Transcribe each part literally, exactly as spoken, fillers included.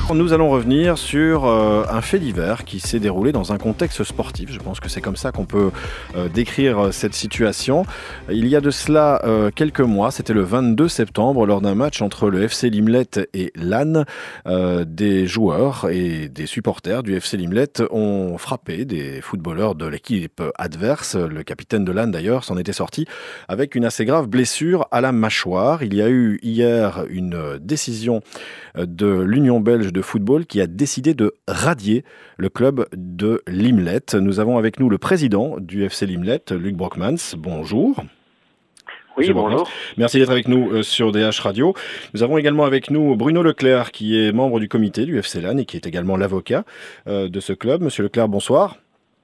Nous allons revenir sur euh, un fait divers qui s'est déroulé dans un contexte sportif. Je pense que c'est comme ça qu'on peut euh, décrire cette situation. Il y a de cela euh, quelques mois, c'était le vingt-deux septembre, lors d'un match entre le F C Limlet et Lannes, euh, des joueurs et des supporters du F C Limlet ont frappé des footballeurs de l'équipe adverse. Le capitaine de Lannes d'ailleurs s'en était sorti avec une assez grave blessure à la mâchoire. Il y a eu hier une décision de l'Union belge de football qui a décidé de radier le club de Limlet. Nous avons avec nous le président du F C Limlet, Luc Brockmans. Bonjour. Oui, bonjour. Merci d'être avec nous sur D H Radio. Nous avons également avec nous Bruno Leclerc, qui est membre du comité du F C Lannes et qui est également l'avocat de ce club. Monsieur Leclerc, bonsoir.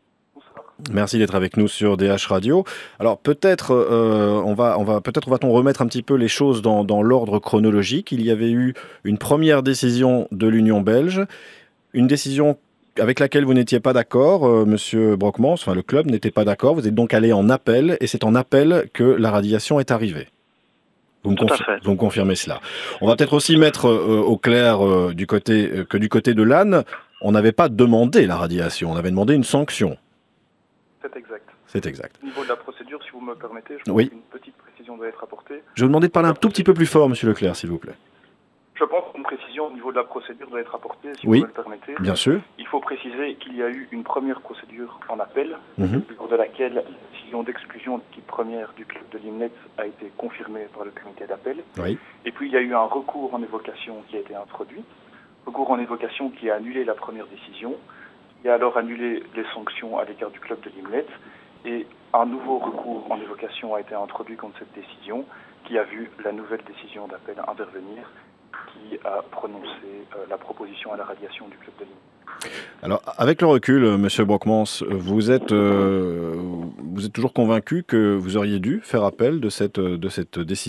Merci d'être avec nous sur D H Radio. Alors peut-être euh, on va on va peut-être va-t-on remettre un petit peu les choses dans, dans l'ordre chronologique. Il y avait eu une première décision de l'Union belge, une décision avec laquelle vous n'étiez pas d'accord, euh, Monsieur Brockmans. Enfin, le club n'était pas d'accord. Vous êtes donc allé en appel et c'est en appel que la radiation est arrivée. Vous me, confi- vous me confirmez cela. On va peut-être aussi mettre euh, au clair euh, du côté euh, que du côté de Lannes, on n'avait pas demandé la radiation, on avait demandé une sanction. C'est exact. C'est exact. Au niveau de la procédure, si vous me permettez, je pense oui. qu'une petite précision doit être apportée. Je vais vous demander de parler un tout petit peu plus fort, Monsieur Leclerc, s'il vous plaît. Je pense qu'une précision au niveau de la procédure doit être apportée, si oui. vous me le permettez. Bien sûr. Il faut préciser qu'il y a eu une première procédure en appel, mm-hmm. lors de laquelle la décision d'exclusion de l'équipe première du club de Limlet a été confirmée par le comité d'appel. Oui. Et puis il y a eu un recours en évocation qui a été introduit. Recours en évocation qui a annulé la première décision, qui a alors annulé les sanctions à l'égard du club de Limlet. Et un nouveau recours en évocation a été introduit contre cette décision, qui a vu la nouvelle décision d'appel intervenir, qui a prononcé euh, la proposition à la radiation du club de Limlet. Alors, avec le recul, Monsieur Brockmans, vous êtes, euh, vous êtes toujours convaincu que vous auriez dû faire appel de cette, de cette décision ?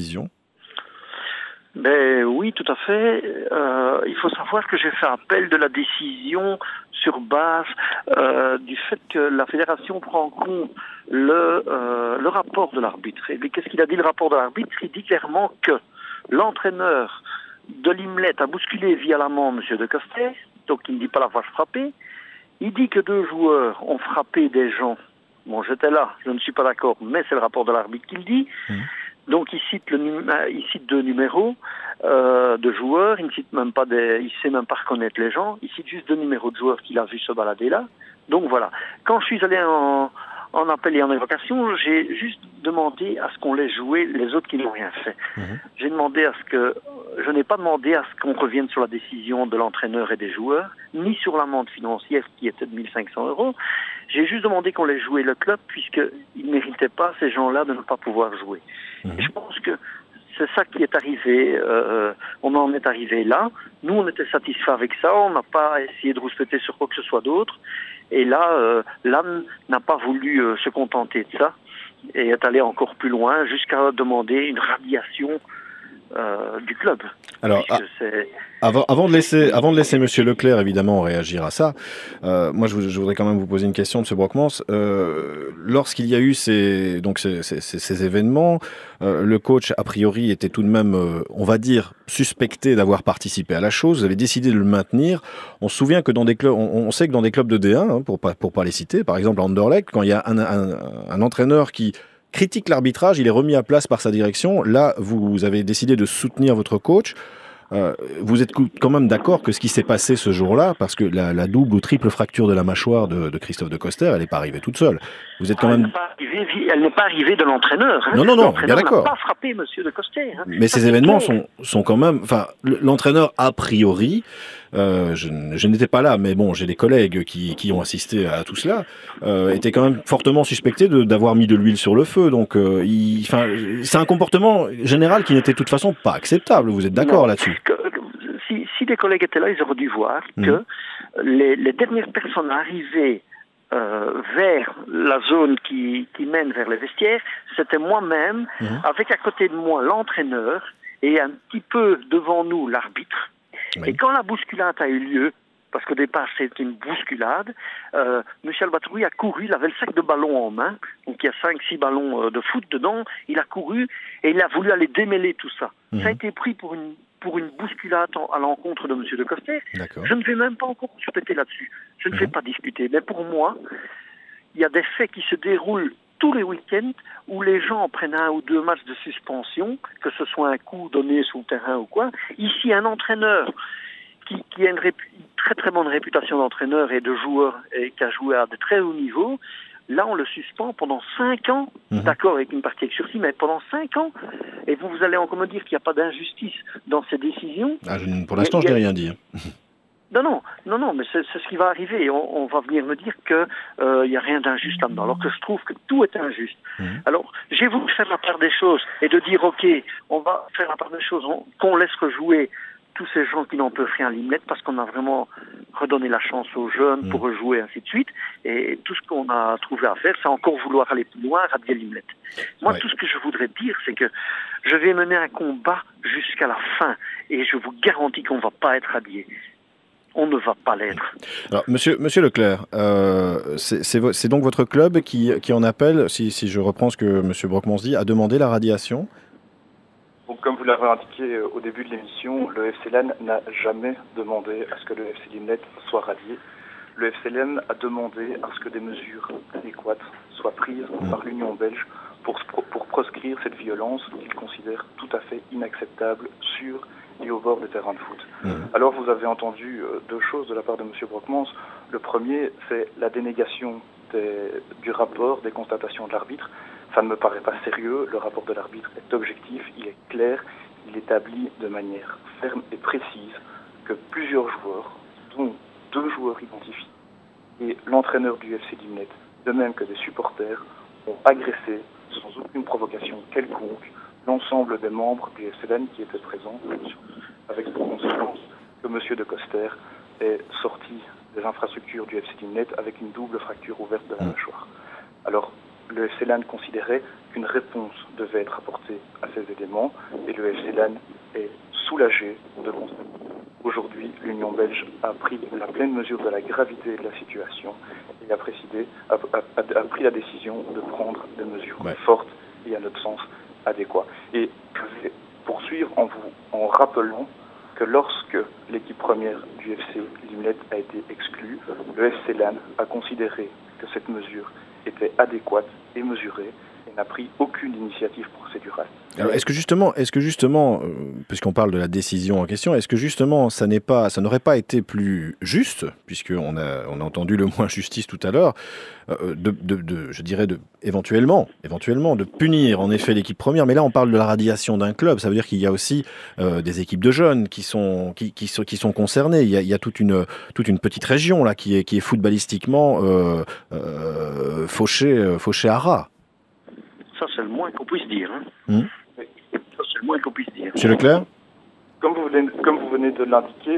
Ben oui, tout à fait. Euh, il faut savoir que j'ai fait appel de la décision sur base euh, du fait que la fédération prend en compte le, euh, le rapport de l'arbitre. Et qu'est-ce qu'il a dit, le rapport de l'arbitre ? Il dit clairement que l'entraîneur de Limlet a bousculé via l'amende M. De Coster, donc il ne dit pas la vache frappée. Il dit que deux joueurs ont frappé des gens. Bon, j'étais là, je ne suis pas d'accord, mais c'est le rapport de l'arbitre qui le dit. Mmh. Donc il cite, le, il cite deux numéros euh, de joueurs, il ne cite même pas des, il sait même pas reconnaître les gens, il cite juste deux numéros de joueurs qu'il a vu se balader là. Donc voilà. Quand je suis allé en, en appel et en évocation, j'ai juste demandé à ce qu'on laisse jouer les autres qui n'ont rien fait. Mmh. J'ai demandé à ce que, je n'ai pas demandé à ce qu'on revienne sur la décision de l'entraîneur et des joueurs, ni sur l'amende financière qui était de mille cinq cents euros. J'ai juste demandé qu'on laisse jouer le club puisqu'ils ne méritaient pas, ces gens-là, de ne pas pouvoir jouer. Mmh. Et je pense que c'est ça qui est arrivé. Euh, on en est arrivé là. Nous, on était satisfaits avec ça. On n'a pas essayé de rouspéter sur quoi que ce soit d'autre. Et là, euh, Lannes n'a pas voulu euh, se contenter de ça et est allé encore plus loin jusqu'à demander une radiation euh, du club. Alors, ah, avant, avant de laisser, avant de laisser Monsieur Leclerc évidemment réagir à ça, euh, moi je, je voudrais quand même vous poser une question, Monsieur Brockmans. Euh, lorsqu'il y a eu ces, donc ces, ces, ces événements, euh, le coach a priori était tout de même, euh, on va dire, suspecté d'avoir participé à la chose. Vous avez décidé de le maintenir. On se souvient que dans des clubs, on, on sait que dans des clubs de D un, hein, pour pas pour pas les citer, par exemple à Anderlecht, quand il y a un, un, un entraîneur qui critique l'arbitrage, il est remis à place par sa direction. Là, vous avez décidé de soutenir votre coach. Euh, vous êtes quand même d'accord que ce qui s'est passé ce jour-là, parce que la, la double ou triple fracture de la mâchoire de, de Christophe de Coster, elle n'est pas arrivée toute seule. Vous êtes quand ah, même. Elle n'est pas arrivée, elle n'est pas arrivée de l'entraîneur. Hein. Non, non, non, l'entraîneur bien d'accord. n'a pas frappé Monsieur de Coster. Hein. Mais ça, ces événements sont, sont quand même. Enfin, l'entraîneur a priori. Euh, je, je n'étais pas là, mais bon, j'ai des collègues qui, qui ont assisté à tout cela, euh, était quand même fortement suspecté de, d'avoir mis de l'huile sur le feu. Donc, euh, il, enfin, c'est un comportement général qui n'était de toute façon pas acceptable. Vous êtes d'accord non, là-dessus? que, si, si des collègues étaient là, ils auraient dû voir mmh. que les, les dernières personnes arrivées euh, vers la zone qui, qui mène vers les vestiaires, c'était moi-même, mmh. avec à côté de moi l'entraîneur et un petit peu devant nous l'arbitre. Oui. Et quand la bousculade a eu lieu, parce qu'au départ c'était une bousculade, euh, M. Albatrouille a couru, il avait le sac de ballons en main, donc il y a cinq six ballons euh, de foot dedans, il a couru et il a voulu aller démêler tout ça. Mmh. Ça a été pris pour une pour une bousculade à l'encontre de M. de Coster. D'accord. Je ne vais même pas encore discuter là-dessus. Je ne mmh. vais pas discuter. Mais pour moi, il y a des faits qui se déroulent tous les week-ends où les gens prennent un ou deux matchs de suspension, que ce soit un coup donné sur le terrain ou quoi. Ici, un entraîneur qui, qui a une, répu- une très très bonne réputation d'entraîneur et de joueur et qui a joué à de très hauts niveaux, là on le suspend pendant cinq ans, mmh. d'accord, avec une partie avec sursis, mais pendant cinq ans. Et vous, vous allez encore me dire qu'il n'y a pas d'injustice dans ces décisions. Ah, je, pour l'instant, a, je n'ai rien dit. Non, non, non, non, mais c'est, c'est ce qui va arriver. On, on va venir me dire qu'il euh, n'y a rien d'injuste là-dedans, alors que je trouve que tout est injuste. Mmh. Alors, j'ai voulu faire la part des choses et de dire, ok, on va faire la part des choses, on, qu'on laisse rejouer tous ces gens qui n'en peuvent rien à Limlet, parce qu'on a vraiment redonné la chance aux jeunes mmh. pour rejouer, ainsi de suite. Et tout ce qu'on a trouvé à faire, c'est encore vouloir aller plus loin, radier Limlet. Moi, ouais. tout ce que je voudrais dire, c'est que je vais mener un combat jusqu'à la fin, et je vous garantis qu'on ne va pas être radié. On ne va pas l'être. Alors, monsieur, monsieur Leclerc, euh, c'est, c'est, c'est donc votre club qui, qui en appelle, si, si je reprends ce que monsieur Brockmans dit, a demandé la radiation ? Donc, comme vous l'avez indiqué au début de l'émission, le F C Laon n'a jamais demandé à ce que le F C Limlet soit radié. Le F C Laon a demandé à ce que des mesures adéquates soient prises mmh. par l'Union belge pour, pour proscrire cette violence qu'il considère tout à fait inacceptable sur et au bord du terrain de foot. Mmh. Alors vous avez entendu euh, deux choses de la part de M. Brockmans. Le premier, c'est la dénégation des, du rapport, des constatations de l'arbitre. Ça ne me paraît pas sérieux. Le rapport de l'arbitre est objectif, il est clair, il établit de manière ferme et précise que plusieurs joueurs, dont deux joueurs identifiés, et l'entraîneur du F C Limlet, de même que des supporters, ont agressé, sans aucune provocation quelconque, l'ensemble des membres du F C Laon qui étaient présents, avec pour conséquence que M. de Coster est sorti des infrastructures du F C Limlet avec une double fracture ouverte de la mâchoire. Alors, le F C Laon considérait qu'une réponse devait être apportée à ces éléments et le F C Laon est soulagé de constater. Aujourd'hui, l'Union belge a pris la pleine mesure de la gravité de la situation et a, précidé, a, a, a pris la décision de prendre des mesures ouais. fortes et à notre sens adéquats. Et je vais poursuivre en vous en rappelant que lorsque l'équipe première du F C Limlet a été exclue, le F C Laon a considéré que cette mesure était adéquate et mesurée et n'a pris aucune initiative procédurale. Alors, est-ce que justement, est-ce que justement, euh, puisqu'on parle de la décision en question, est-ce que justement, ça n'est pas, ça n'aurait pas été plus juste, puisqu'on a, on a entendu le mot injustice tout à l'heure, euh, de, de, de, je dirais, de, éventuellement, éventuellement, de punir en effet l'équipe première, mais là, on parle de la radiation d'un club, ça veut dire qu'il y a aussi euh, des équipes de jeunes qui sont, qui, qui sont, qui sont concernées. Il y a, il y a toute une, toute une petite région là qui est, qui est footballistiquement euh, euh, fauchée, fauchée à ras. Ça, c'est le moins qu'on puisse dire. Hein. Mmh. Ça, c'est le moins qu'on puisse dire. Monsieur Leclerc ? Comme vous venez, comme vous venez de l'indiquer,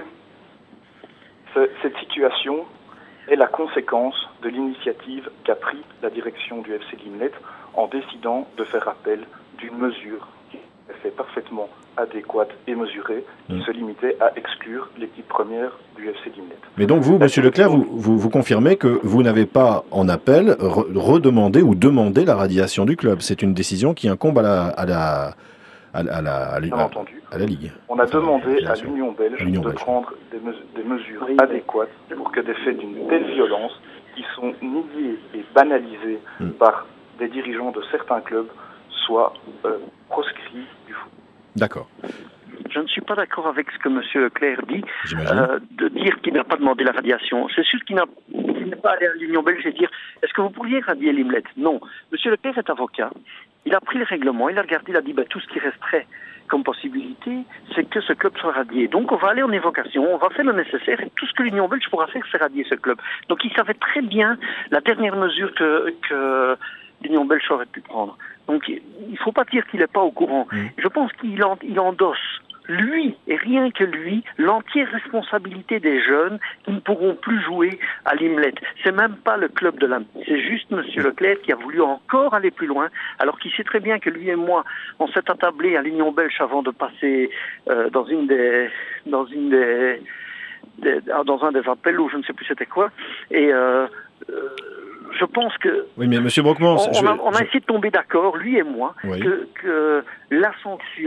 cette situation est la conséquence de l'initiative qu'a pris la direction du F C Limlet en décidant de faire appel d'une mesure qui est parfaitement adéquate et mesurée, qui mmh. se limitait à exclure l'équipe première du F C Limlet. Mais donc vous, Monsieur Leclerc, vous, vous, vous confirmez que vous n'avez pas en appel re- redemandé ou demandé la radiation du club. C'est une décision qui incombe à la, à la, à la, à la, à la, à, à la Ligue. On a enfin, demandé à l'Union belge l'Union de belge. prendre des, mes- des mesures adéquates pour que des faits d'une telle violence, qui sont niés et banalisés mmh. par des dirigeants de certains clubs, soient euh, proscrits du foot. D'accord. Je ne suis pas d'accord avec ce que M. Leclerc dit, euh, de dire qu'il n'a pas demandé la radiation. C'est sûr qu'il, n'a, qu'il n'est pas allé à l'Union belge et dire « Est-ce que vous pourriez radier Limlet ?» Non. M. Leclerc est avocat. Il a pris le règlement, il a regardé, il a dit ben, « Tout ce qui resterait comme possibilité, c'est que ce club soit radié. Donc on va aller en évocation, on va faire le nécessaire et tout ce que l'Union belge pourra faire, c'est radier ce club. » Donc il savait très bien la dernière mesure que... que l'Union belge aurait pu prendre. Donc il ne faut pas dire qu'il n'est pas au courant. Mmh. Je pense qu'il en, il endosse, lui, et rien que lui, l'entière responsabilité des jeunes qui ne pourront plus jouer à Limlet. C'est même pas le club de l'âme. C'est juste M. Leclerc qui a voulu encore aller plus loin, alors qu'il sait très bien que lui et moi, on s'est attablés à l'Union belge avant de passer euh, dans une des... Dans une des, des dans un des appels, ou je ne sais plus c'était quoi, et... Euh, euh, je pense que... Oui, mais M. Brockmans... On, je, on a, on a je... essayé de tomber d'accord, lui et moi, oui. que, que la sanction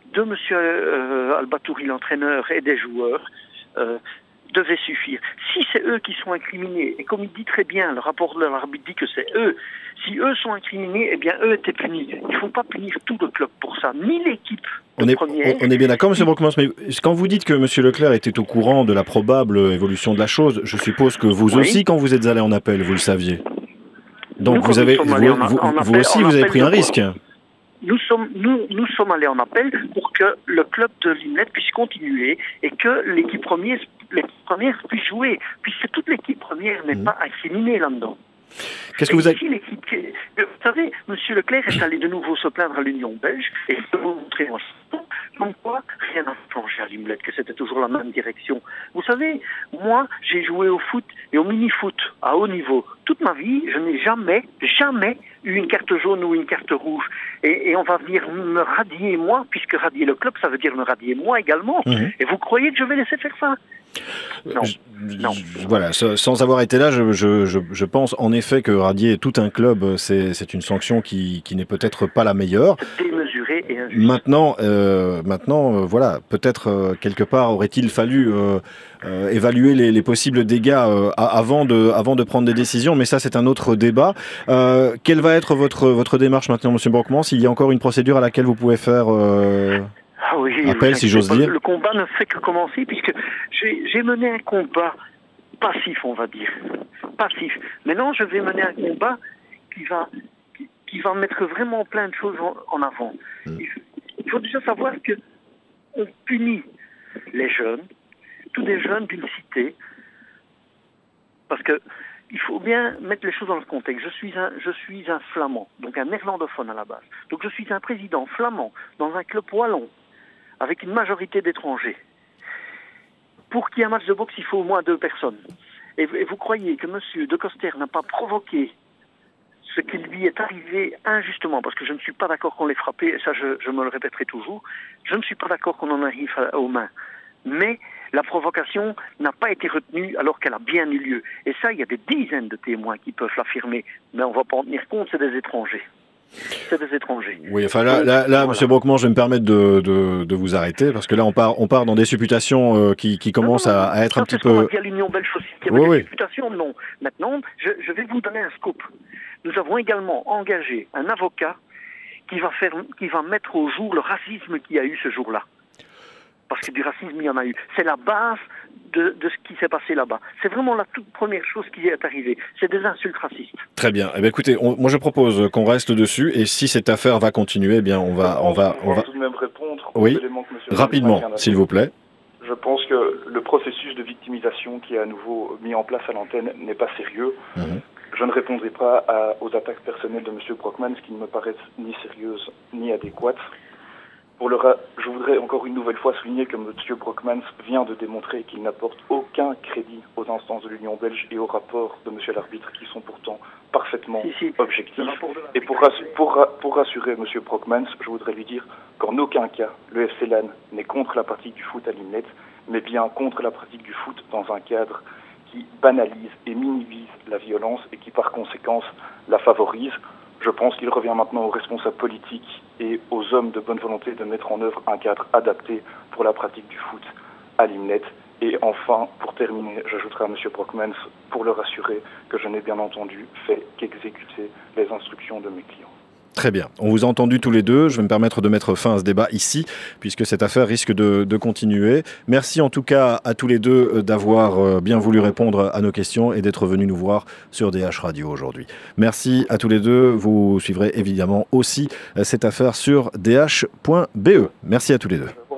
de M. Euh, Albatouri, l'entraîneur, et des joueurs, euh, devait suffire. Si c'est eux qui sont incriminés, et comme il dit très bien, le rapport de l'arbitre dit que c'est eux, si eux sont incriminés, eh bien eux étaient punis. Il ne faut pas punir tout le club pour ça, ni l'équipe de on est, première. On est bien d'accord, M. Brockmans, mais quand vous dites que M. Leclerc était au courant de la probable évolution de la chose, je suppose que vous oui. aussi, quand vous êtes allé en appel, vous le saviez. Donc nous, vous, avez, vous, vous, en, vous, en vous appel, aussi, vous avez pris un risque. Nous sommes, nous, nous sommes allés en appel pour que le club de Limlet puisse continuer et que l'équipe première, l'équipe première puisse jouer, puisque toute l'équipe première n'est mmh. pas incriminée là-dedans. Qu'est-ce que vous avez... l'équipe... Vous savez, M. Leclerc est allé de nouveau se plaindre à l'Union belge et je peux vous montrer comme quoi rien n'a changé à Limlet, que c'était toujours la même direction. Vous savez, moi, j'ai joué au foot et au mini-foot à haut niveau. Toute ma vie, je n'ai jamais, jamais eu une carte jaune ou une carte rouge. Et, et on va venir me radier moi, puisque radier le club, ça veut dire me radier moi également. Mmh. Et vous croyez que je vais laisser faire ça ? Non. Je, non. Je, voilà, sans avoir été là, je, je, je, je pense en effet que radier tout un club, c'est, c'est une sanction qui, qui n'est peut-être pas la meilleure. Démesuré et injuste. Maintenant, euh, maintenant euh, voilà, peut-être euh, quelque part aurait-il fallu euh, euh, évaluer les, les possibles dégâts euh, avant, de, avant de prendre des décisions, mais ça c'est un autre débat. Euh, quelle va être votre, votre démarche maintenant, M. Brockmans ? S'il y a encore une procédure à laquelle vous pouvez faire... Euh... Ah oui, appel, si j'ose dire. Le combat ne fait que commencer puisque j'ai, j'ai mené un combat passif, on va dire. Passif. Maintenant, je vais mener un combat qui va, qui, qui va mettre vraiment plein de choses en, en avant. Mmh. Il, il faut déjà savoir que on punit les jeunes, tous les jeunes d'une cité, parce que il faut bien mettre les choses dans le contexte. Je suis un, je suis un flamand, donc un néerlandophone à la base. Donc je suis un président flamand dans un club wallon, avec une majorité d'étrangers. Pour qu'il y ait un match de boxe, il faut au moins deux personnes. Et, et vous croyez que M. De Coster n'a pas provoqué ce qui lui est arrivé injustement, parce que je ne suis pas d'accord qu'on l'ait frappé, et ça je, je me le répéterai toujours, je ne suis pas d'accord qu'on en arrive à, aux mains. Mais la provocation n'a pas été retenue alors qu'elle a bien eu lieu. Et ça, il y a des dizaines de témoins qui peuvent l'affirmer, mais on ne va pas en tenir compte, c'est des étrangers. C'est des étrangers. Oui, enfin là, là, là voilà. M. Brockmans, je vais me permettre de, de, de vous arrêter parce que là, on part, on part dans des supputations euh, qui, qui commencent non, non, à, à être ça, un petit peu. Il y a l'Union belge aussi. Il y avait oui, des oui. supputations, non. Maintenant, je, je vais vous donner un scoop. Nous avons également engagé un avocat qui va faire, qui va mettre au jour le racisme qu'il y a eu ce jour-là. Parce que du racisme, il y en a eu. C'est la base de, de ce qui s'est passé là-bas. C'est vraiment la toute première chose qui est arrivée. C'est des insultes racistes. Très bien. Eh bien écoutez, on, moi je propose qu'on reste dessus et si cette affaire va continuer, eh bien on va, on va, on va. tout de même répondre oui. aux éléments que M. Rapidement, s'il vous plaît. Je pense que le processus de victimisation qui est à nouveau mis en place à l'antenne n'est pas sérieux. Mmh. Je ne répondrai pas à, aux attaques personnelles de M. Brockmans qui ne me paraissent ni sérieuses ni adéquates. Pour le ra- je voudrais encore une nouvelle fois souligner que M. Brockmans vient de démontrer qu'il n'apporte aucun crédit aux instances de l'Union belge et aux rapports de M. l'arbitre qui sont pourtant parfaitement si, si. objectifs. Et pour, rassurer, pour, pour rassurer M. Brockmans, je voudrais lui dire qu'en aucun cas le F C L A N n'est contre la pratique du foot à Limnet, mais bien contre la pratique du foot dans un cadre qui banalise et minimise la violence et qui par conséquence la favorise. Je pense qu'il revient maintenant aux responsables politiques et aux hommes de bonne volonté de mettre en œuvre un cadre adapté pour la pratique du foot à Limnet. Et enfin, pour terminer, j'ajouterai à M. Brockmans, pour le rassurer, que je n'ai bien entendu fait qu'exécuter les instructions de mes clients. Très bien. On vous a entendu tous les deux. Je vais me permettre de mettre fin à ce débat ici, puisque cette affaire risque de, de continuer. Merci en tout cas à tous les deux d'avoir bien voulu répondre à nos questions et d'être venus nous voir sur D H Radio aujourd'hui. Merci à tous les deux. Vous suivrez évidemment aussi cette affaire sur d h point b e. Merci à tous les deux.